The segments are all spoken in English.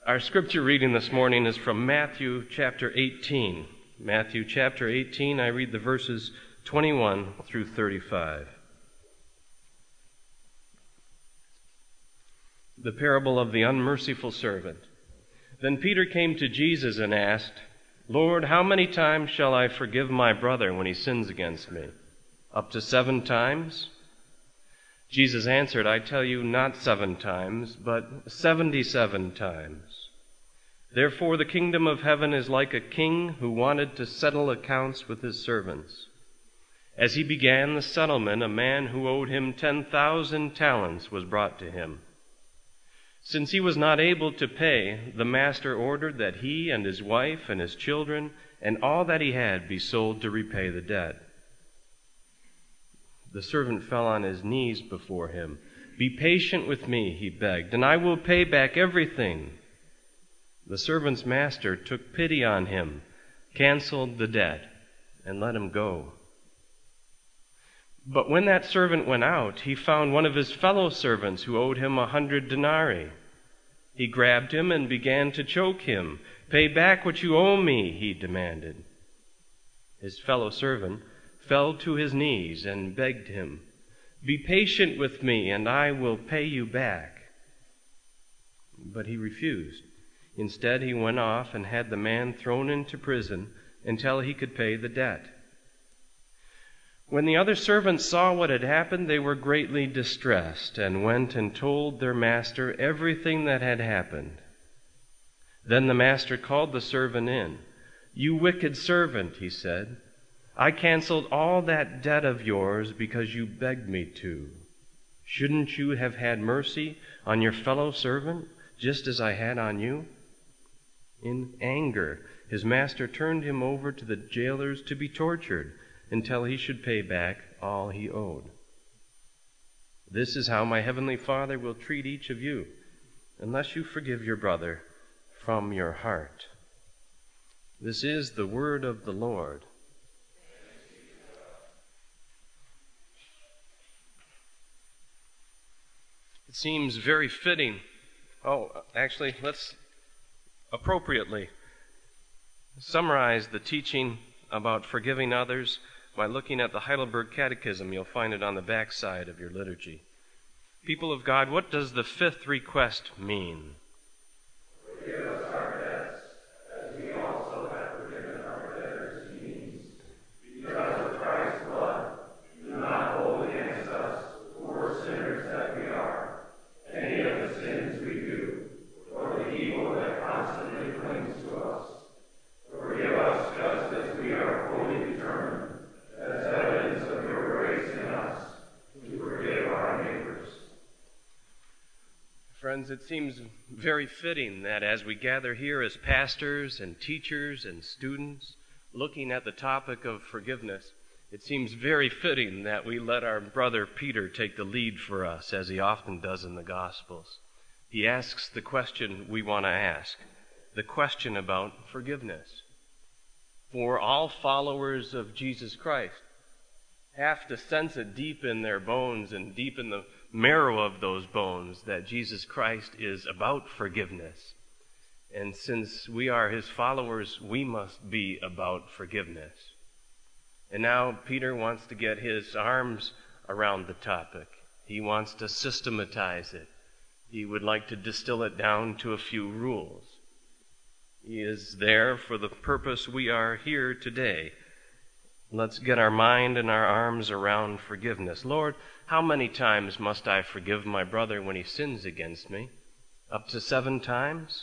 Our scripture reading this morning is from Matthew chapter 18. Matthew chapter 18, I read the verses 21 through 35. The parable of the unmerciful servant. Then Peter came to Jesus and asked, "Lord, how many times shall I forgive my brother when he sins against me? Up to 7 times?" Jesus answered, "I tell you, not 7 times, but 77 times. Therefore the kingdom of heaven is like a king who wanted to settle accounts with his servants. As he began the settlement, a man who owed him 10,000 talents was brought to him. Since he was not able to pay, the master ordered that he and his wife and his children and all that he had be sold to repay the debt. The servant fell on his knees before him. 'Be patient with me,' he begged, 'and I will pay back everything.' The servant's master took pity on him, canceled the debt, and let him go. But when that servant went out, he found one of his fellow servants who owed him 100 denarii. He grabbed him and began to choke him. 'Pay back what you owe me,' he demanded. His fellow servant fell to his knees and begged him, 'Be patient with me, and I will pay you back.' But he refused. Instead, he went off and had the man thrown into prison until he could pay the debt. When the other servants saw what had happened, they were greatly distressed and went and told their master everything that had happened. Then the master called the servant in. 'You wicked servant,' he said, 'I canceled all that debt of yours because you begged me to. Shouldn't you have had mercy on your fellow servant, just as I had on you?' In anger, his master turned him over to the jailers to be tortured until he should pay back all he owed. This is how my heavenly Father will treat each of you, unless you forgive your brother from your heart." This is the word of the Lord. It seems very fitting. Let's appropriately summarize the teaching about forgiving others by looking at the Heidelberg Catechism. You'll find it on the back side of your liturgy. People of God, what does the 5th request mean? Forgive us our debts, as we also have forgiven our debtors, means, because of Christ's blood, do not hold against us, poor sinners that we are, any of the sins we do, or the evil that constantly clings to us. Forgive us just as we are fully determined, as evidence of your grace in us, to forgive our neighbors. Friends, it seems very fitting that as we gather here as pastors and teachers and students looking at the topic of forgiveness, it seems very fitting that we let our brother Peter take the lead for us, as he often does in the Gospels. He asks the question we want to ask, the question about forgiveness. For all followers of Jesus Christ have to sense it deep in their bones and deep in the marrow of those bones that Jesus Christ is about forgiveness. And since we are his followers, we must be about forgiveness. And now Peter wants to get his arms around the topic. He wants to systematize it. He would like to distill it down to a few rules. He is there for the purpose we are here today. Let's get our mind and our arms around forgiveness. Lord, how many times must I forgive my brother when he sins against me? Up to 7 times?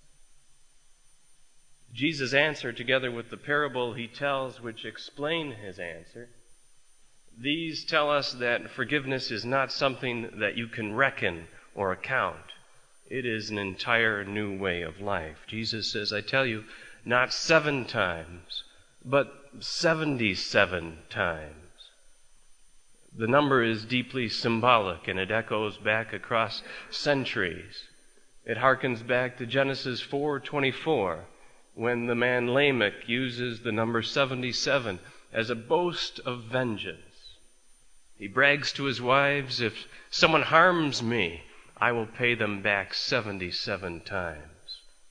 Jesus' answer, together with the parable he tells which explain his answer, these tell us that forgiveness is not something that you can reckon or account. It is an entire new way of life. Jesus says, I tell you, not 7 times, but 77 times. The number is deeply symbolic, and it echoes back across centuries. It harkens back to Genesis 4:24, when the man Lamech uses the number 77 as a boast of vengeance. He brags to his wives, if someone harms me, I will pay them back 77 times.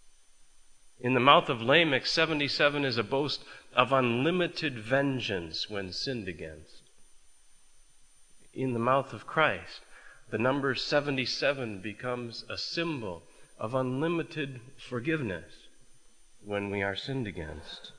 In the mouth of Lamech, 77 is a boast of unlimited vengeance when sinned against. In the mouth of Christ, the number 77 becomes a symbol of unlimited forgiveness when we are sinned against.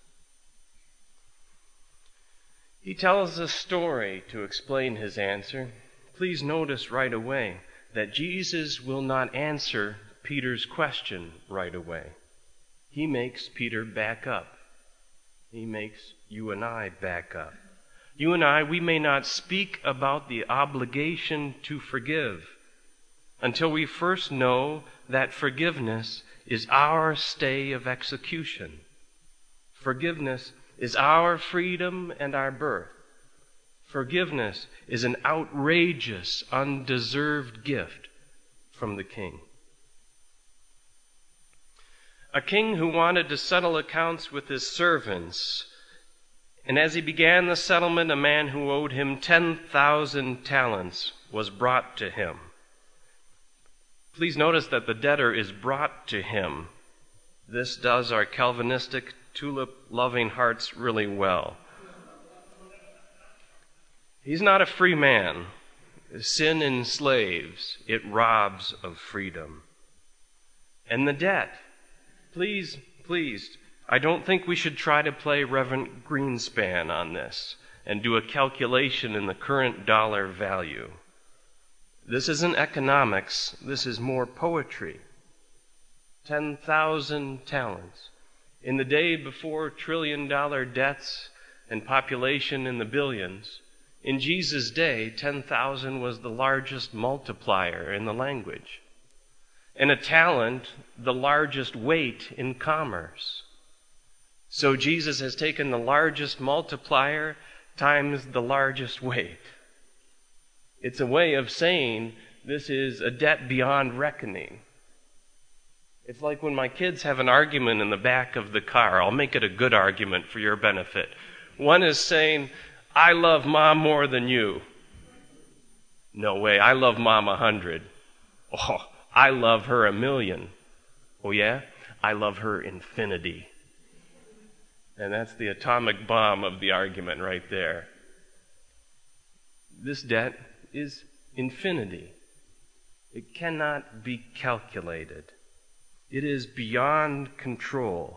He tells a story to explain his answer. Please notice right away that Jesus will not answer Peter's question right away. He makes Peter back up. He makes you and I back up. You and I, we may not speak about the obligation to forgive until we first know that forgiveness is our stay of execution. Forgiveness is our freedom and our birth. Forgiveness is an outrageous, undeserved gift from the King. A king who wanted to settle accounts with his servants, and as he began the settlement, a man who owed him 10,000 talents was brought to him. Please notice that the debtor is brought to him. This does our Calvinistic, tulip-loving hearts really well. He's not a free man. Sin enslaves. It robs of freedom. And the debt. Please, I don't think we should try to play Reverend Greenspan on this and do a calculation in the current dollar value. This isn't economics. This is more poetry. 10,000 talents. In the day before trillion-dollar debts and population in the billions, in Jesus' day, 10,000 was the largest multiplier in the language. And a talent, the largest weight in commerce. So Jesus has taken the largest multiplier times the largest weight. It's a way of saying this is a debt beyond reckoning. It's like when my kids have an argument in the back of the car. I'll make it a good argument for your benefit. One is saying, I love Mom more than you. No way, I love Mom 100. Oh, I love her 1,000,000. Oh yeah? I love her infinity. And that's the atomic bomb of the argument right there. This debt is infinity. It cannot be calculated. It is beyond control.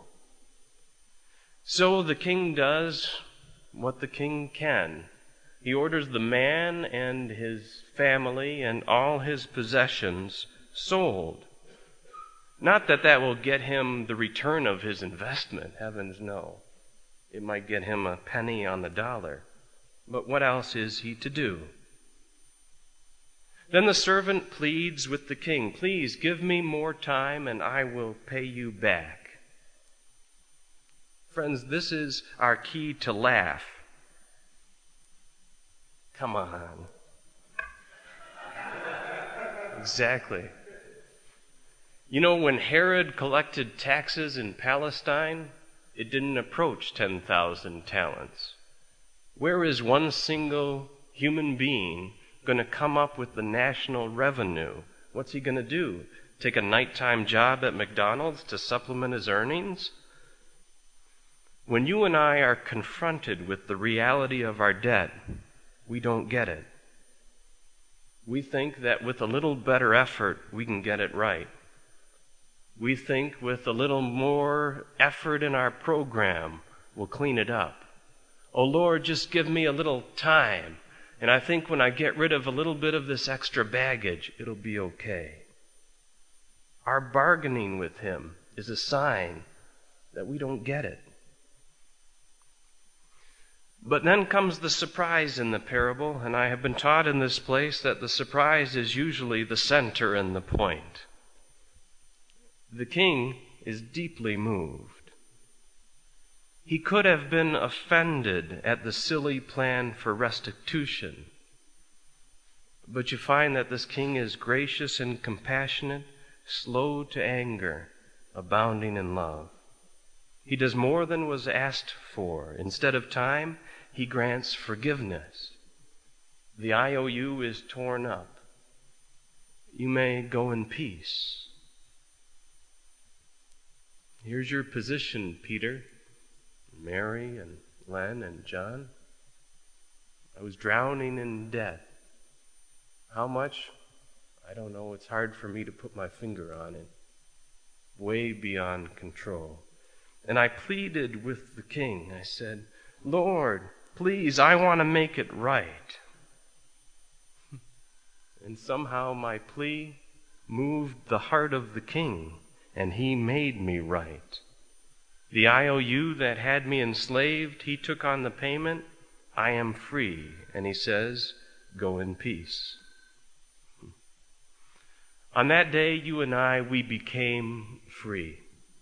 So the king does what the king can. He orders the man and his family and all his possessions sold. Not that that will get him the return of his investment, heavens no. It might get him a penny on the dollar. But what else is he to do? Then the servant pleads with the king, please give me more time and I will pay you back. Friends, this is our key to laugh. Come on. Exactly. You know, when Herod collected taxes in Palestine, it didn't approach 10,000 talents. Where is one single human being going to come up with the national revenue? What's he going to do? Take a nighttime job at McDonald's to supplement his earnings? When you and I are confronted with the reality of our debt, we don't get it. We think that with a little better effort, we can get it right. We think with a little more effort in our program, we'll clean it up. Oh Lord, just give me a little time. And I think when I get rid of a little bit of this extra baggage, it'll be okay. Our bargaining with Him is a sign that we don't get it. But then comes the surprise in the parable, and I have been taught in this place that the surprise is usually the center and the point. The king is deeply moved. He could have been offended at the silly plan for restitution. But you find that this king is gracious and compassionate, slow to anger, abounding in love. He does more than was asked for. Instead of time, he grants forgiveness. The IOU is torn up. You may go in peace. Here's your position, Peter, Mary, and Len, and John. I was drowning in debt. How much? I don't know. It's hard for me to put my finger on it. Way beyond control. And I pleaded with the king. I said, Lord, please, I want to make it right. And somehow my plea moved the heart of the king, and he made me right. The IOU that had me enslaved, he took on the payment. I am free. And he says, go in peace. On that day, you and I, we became free.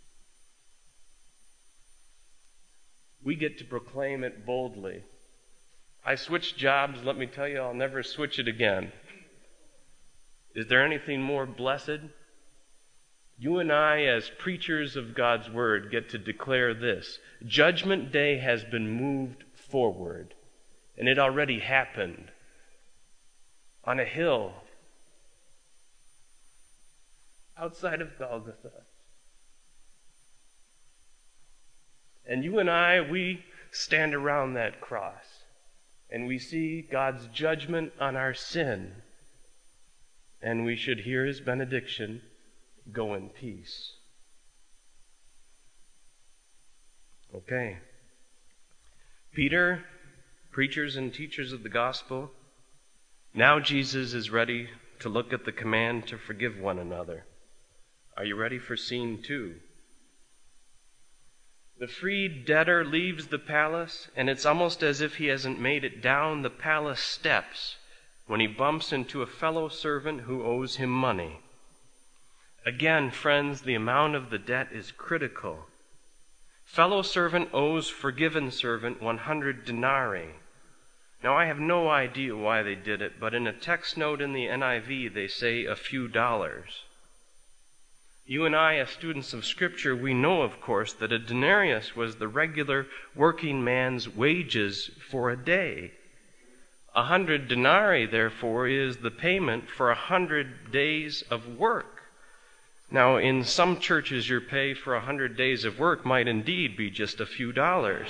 We get to proclaim it boldly. I switched jobs. Let me tell you, I'll never switch it again. Is there anything more blessed? You and I, as preachers of God's Word, get to declare this. Judgment Day has been moved forward, and it already happened on a hill outside of Golgotha. And you and I, we stand around that cross, and we see God's judgment on our sin, and we should hear His benediction, go in peace. Okay. Peter, preachers and teachers of the gospel, now Jesus is ready to look at the command to forgive one another. Are you ready for scene 2? The freed debtor leaves the palace, and it's almost as if he hasn't made it down the palace steps when he bumps into a fellow servant who owes him money. Again, friends, the amount of the debt is critical. Fellow servant owes forgiven servant 100 denarii. Now, I have no idea why they did it, but in a text note in the NIV, they say a few dollars. You and I, as students of Scripture, we know, of course, that a denarius was the regular working man's wages for a day. 100 denarii, therefore, is the payment for 100 days of work. Now, in some churches, your pay for 100 days of work might indeed be just a few dollars.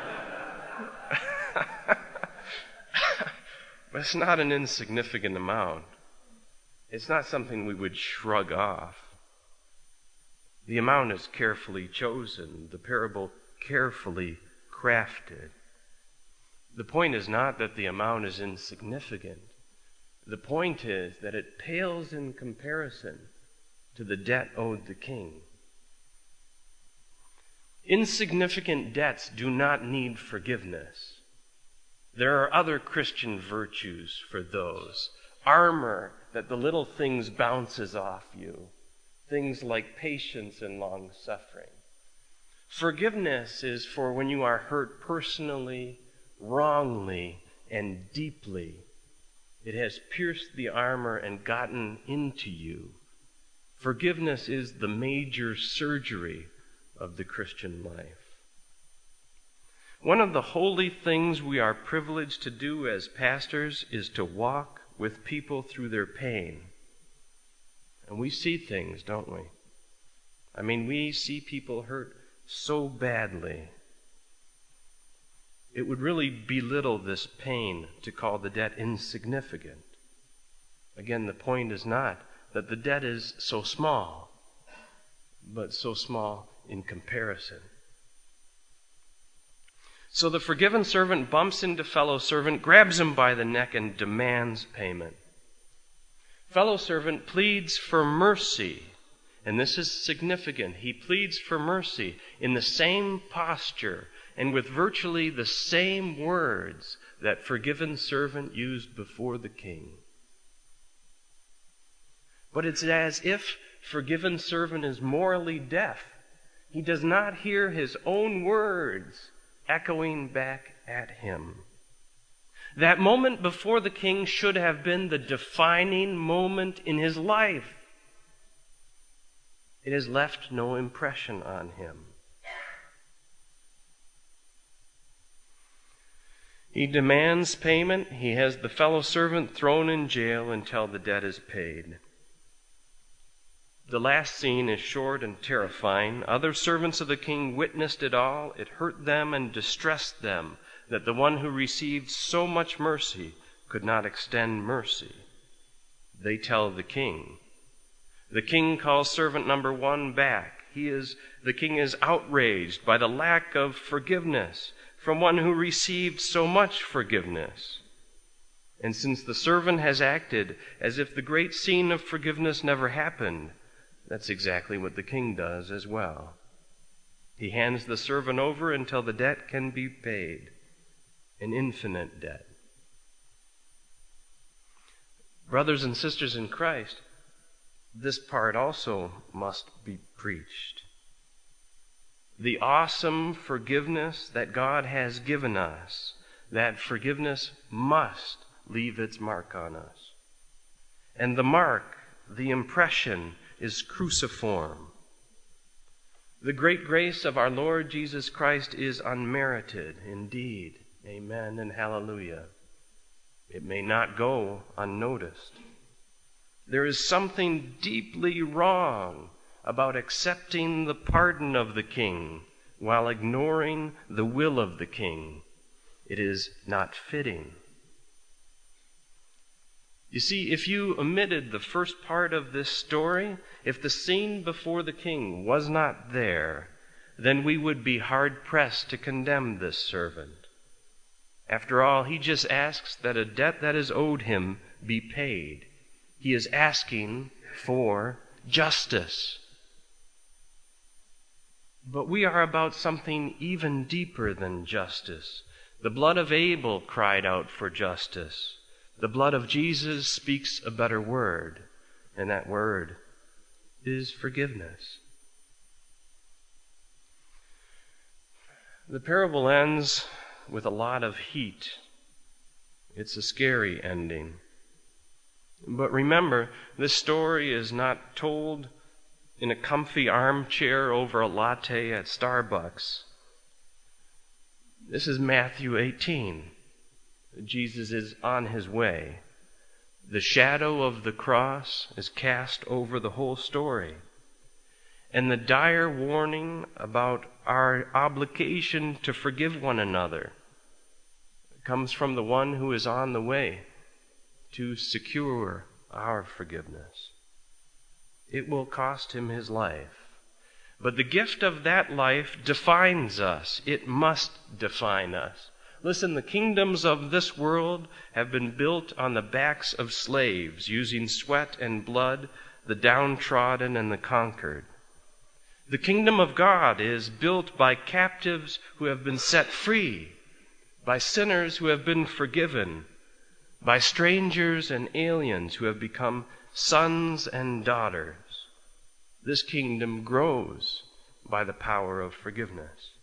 But it's not an insignificant amount. It's not something we would shrug off. The amount is carefully chosen, the parable carefully crafted. The point is not that the amount is insignificant. The point is that it pales in comparison to the debt owed the king. Insignificant debts do not need forgiveness. There are other Christian virtues for those. Armor that the little things bounces off you. Things like patience and long-suffering. Forgiveness is for when you are hurt personally, wrongly, and deeply. It has pierced the armor and gotten into you. Forgiveness is the major surgery of the Christian life. One of the holy things we are privileged to do as pastors is to walk with people through their pain. And we see things, don't we? I mean, we see people hurt so badly. It would really belittle this pain to call the debt insignificant. Again, the point is not that the debt is so small, but so small in comparison. So the forgiven servant bumps into fellow servant, grabs him by the neck, and demands payment. Fellow servant pleads for mercy, and this is significant. He pleads for mercy in the same posture and with virtually the same words that forgiven servant used before the king. But it's as if forgiven servant is morally deaf. He does not hear his own words echoing back at him. That moment before the king should have been the defining moment in his life. It has left no impression on him. He demands payment. He has the fellow servant thrown in jail until the debt is paid. The last scene is short and terrifying. Other servants of the king witnessed it all. It hurt them and distressed them that the one who received so much mercy could not extend mercy. They tell the king. The king calls servant number 1 back. The king is outraged by the lack of forgiveness from one who received so much forgiveness. And since the servant has acted as if the great scene of forgiveness never happened, that's exactly what the king does as well. He hands the servant over until the debt can be paid, an infinite debt. Brothers and sisters in Christ, this part also must be preached. The awesome forgiveness that God has given us, that forgiveness must leave its mark on us. And the mark, the impression, is cruciform. The great grace of our Lord Jesus Christ is unmerited indeed. Amen and hallelujah. It may not go unnoticed. There is something deeply wrong about accepting the pardon of the king while ignoring the will of the king. It is not fitting. You see, if you omitted the first part of this story, if the scene before the king was not there, then we would be hard-pressed to condemn this servant. After all, he just asks that a debt that is owed him be paid. He is asking for justice. But we are about something even deeper than justice. The blood of Abel cried out for justice. The blood of Jesus speaks a better word, and that word is forgiveness. The parable ends with a lot of heat. It's a scary ending. But remember, this story is not told in a comfy armchair over a latte at Starbucks. This is Matthew 18. Jesus is on his way. The shadow of the cross is cast over the whole story. And the dire warning about our obligation to forgive one another comes from the one who is on the way to secure our forgiveness. It will cost him his life. But the gift of that life defines us. It must define us. Listen, the kingdoms of this world have been built on the backs of slaves, using sweat and blood, the downtrodden and the conquered. The kingdom of God is built by captives who have been set free, by sinners who have been forgiven, by strangers and aliens who have become sons and daughters. This kingdom grows by the power of forgiveness.